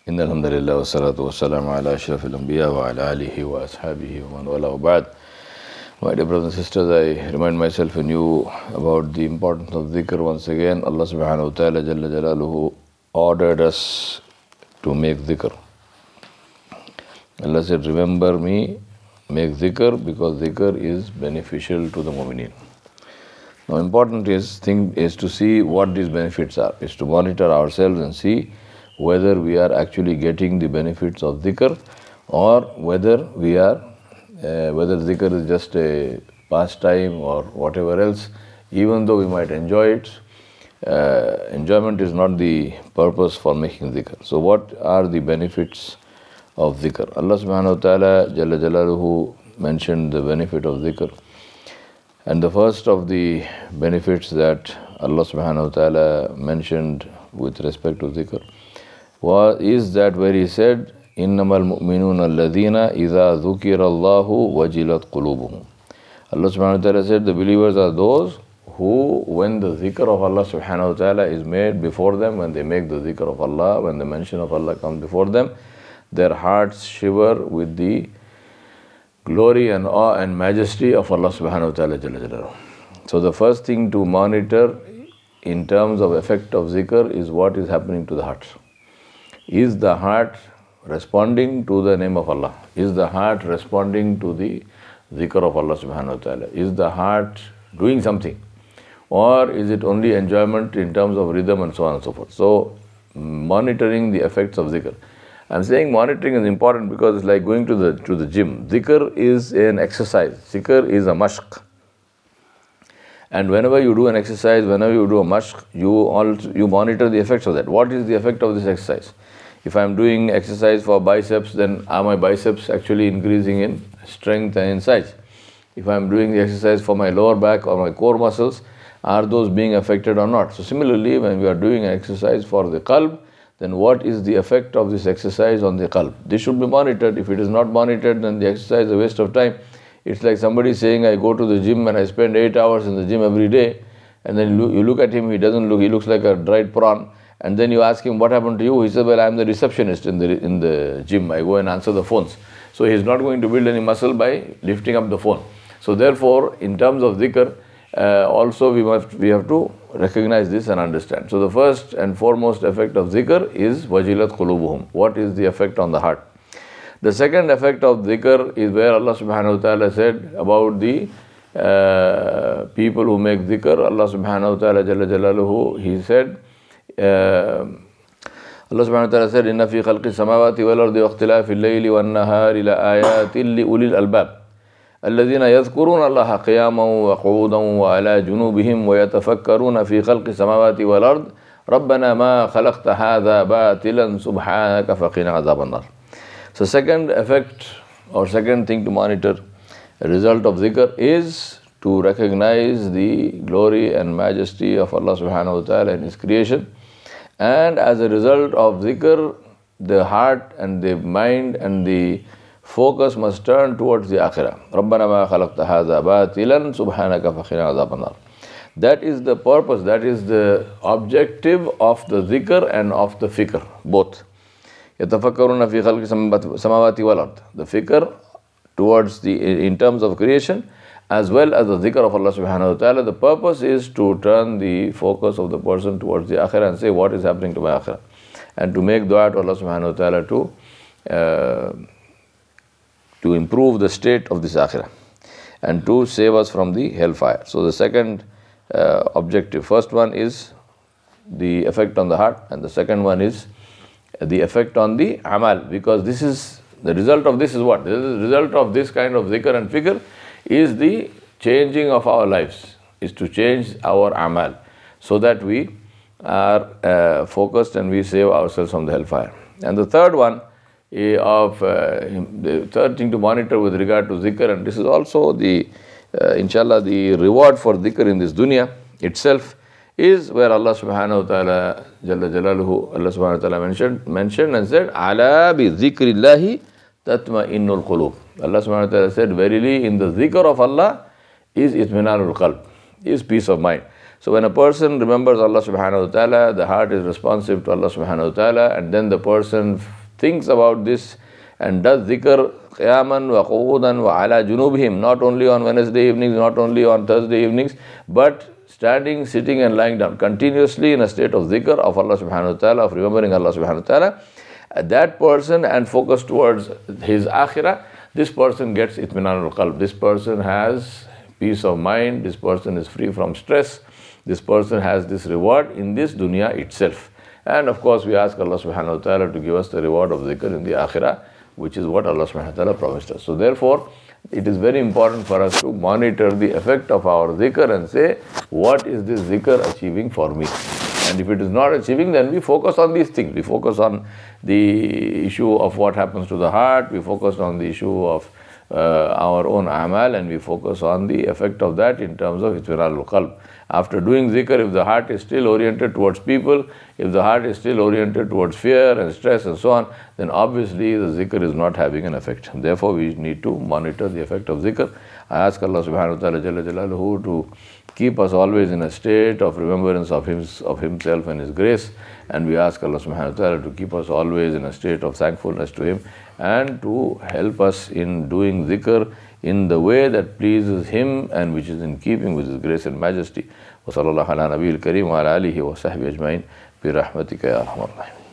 إن الحمد لله والصلاة والسلام على أشرف الأنبياء وعلى آله وأصحابه ومن والاه وبعد. My dear brothers and sisters, I remind myself and you about the importance of dhikr once again. Allah subhanahu wa ta'ala Jalla Jalaluhu ordered us to make dhikr. Allah said, remember me, make dhikr, because dhikr is beneficial to the mu'mineen. Now important thing is to see what these benefits are, is to monitor ourselves and see whether we are actually getting the benefits of dhikr or whether dhikr is just a pastime or whatever else. Even though we might enjoy it, enjoyment is not the purpose for making dhikr. So what are the benefits of dhikr? Allah subhanahu wa ta'ala Jalla Jalaluhu mentioned the benefit of dhikr. And the first of the benefits that Allah subhanahu wa ta'ala mentioned with respect to dhikr is that where He said, إِنَّمَا الْمُؤْمِنُونَ الَّذِينَ إِذَا ذُكِرَ اللَّهُ وَجِلَتْ قُلُوبُهُم. Allah subhanahu wa ta'ala said, the believers are those who, when the dhikr of Allah subhanahu wa ta'ala is made before them, when they make the dhikr of Allah, when the mention of Allah comes before them, their hearts shiver with the glory and awe and majesty of Allah subhanahu wa ta'ala Jalla Jalaluhu. So the first thing to monitor in terms of effect of dhikr is what is happening to the heart. Is the heart responding to the name of Allah? Is the heart responding to the dhikr of Allah subhanahu wa ta'ala? Is the heart doing something? Or is it only enjoyment in terms of rhythm and so on and so forth? So monitoring the effects of dhikr. I'm saying monitoring is important because it's like going to the gym. Dhikr is an exercise. Dhikr is a mashq. And whenever you do an exercise, whenever you do a mashq, you monitor the effects of that. What is the effect of this exercise? If I'm doing exercise for biceps, then are my biceps actually increasing in strength and in size? If I'm doing the exercise for my lower back or my core muscles, are those being affected or not? So similarly, when we are doing an exercise for the qalb, then what is the effect of this exercise on the qalb? This should be monitored. If it is not monitored, then the exercise is a waste of time. It's like somebody saying, I go to the gym and I spend 8 hours in the gym every day, and then you look at him, he looks like a dried prawn, and then you ask him, what happened to you? He says, well, I'm the receptionist in the gym. I go and answer the phones. So he's not going to build any muscle by lifting up the phone. So therefore, in terms of dhikr, also we have to recognize this and understand. So the first and foremost effect of dhikr is wajilat qulubuhum. What is the effect on the heart? The second effect of dhikr is where Allah subhanahu wa ta'ala said about the people who make dhikr. Allah subhanahu wa ta'ala Jalla Jalaluhu, He said, Allah subhanahu wa ta'ala said, إِنَّ فِي خَلْقِ السَّمَاوَاتِ وَالْأَرْضِ وَاخْتِلَافِ اللَّيْلِ وَالنَّهَارِ لَآيَاتٍ لِأُولِي الْأَلْبَابِ الذين يذكرون الله قياما وقعودا وعلى جنوبهم ويتفكرون في خلق السماوات والأرض ربنا ما خلقت هذا باطلا سبحانك فقنا عذاب النار. So second effect or second thing to monitor, a result of dhikr, is to recognize the glory and majesty of Allah subhanahu wa ta'ala and His creation. And as a result of dhikr, the heart and the mind and the focus must turn towards the akhirah. رَبَّنَا مَا خَلَقْتَ هَذَا بَاطِلًا سُبْحَانَكَ فَقِنَا عَذَابَ النَّارِ. That is the purpose, that is the objective of the dhikr and of the fikr, both. يَتَفَكَّرُونَ فِي خَلْقِ السَّمَاوَاتِ وَالْأَرْضِ. The fikr towards in terms of creation, as well as the dhikr of Allah subhanahu wa ta'ala. The purpose is to turn the focus of the person towards the akhirah and say, what is happening to my akhirah? And to make dua to Allah subhanahu wa ta'ala to improve the state of this akhirah and to save us from the hellfire. So the second objective, first one is the effect on the heart, and the second one is the effect on the amal, because this is the result of this is what? The result of this kind of dhikr and fikr is the changing of our lives, is to change our amal so that we are focused and we save ourselves from the hellfire. And the third one, the third thing to monitor with regard to dhikr, and this is also the inshallah the reward for dhikr in this dunya itself, is where Allah subhanahu wa ta'ala Jalla Jalaluhu, Allah subhanahu wa ta'ala mentioned and said, ala bi dhikrillahi tatma'innul qulub. Allah subhanahu wa ta'ala said, verily in the dhikr of Allah is itminanul qalb, is peace of mind. So when a person remembers Allah subhanahu wa ta'ala, the heart is responsive to Allah subhanahu wa ta'ala, and then the person thinks about this and does dhikr qiyaman wa qu'udan wa ala junubihim, not only on Wednesday evenings, not only on Thursday evenings, but standing, sitting and lying down continuously in a state of dhikr of Allah subhanahu wa ta'ala, of remembering Allah subhanahu wa ta'ala, that person, and focus towards his akhirah, this person gets itminanul qalb. This person has peace of mind, this person is free from stress, this person has this reward in this dunya itself. And of course we ask Allah subhanahu wa ta'ala to give us the reward of dhikr in the akhirah, which is what Allah subhanahu wa ta'ala promised us. So therefore, it is very important for us to monitor the effect of our dhikr and say, what is this dhikr achieving for me? And if it is not achieving, then we focus on these things. We focus on the issue of what happens to the heart, we focus on the issue of our own amal, and we focus on the effect of that in terms of itminanul qalb. After doing dhikr, if the heart is still oriented towards people, if the heart is still oriented towards fear and stress and so on, then obviously the dhikr is not having an effect. Therefore, we need to monitor the effect of dhikr. I ask Allah subhanahu wa ta'ala Jalla Jalaluhu to keep us always in a state of remembrance of Himself and His grace, and we ask Allah subhanahu wa ta'ala to keep us always in a state of thankfulness to Him, and to help us in doing dhikr in the way that pleases Him and which is in keeping with His grace and majesty. Wa sallallahu ala nabiyil kareem wa ala alihi wa sahbihi ajma'in bi rahmatika ya arhamar rahimin.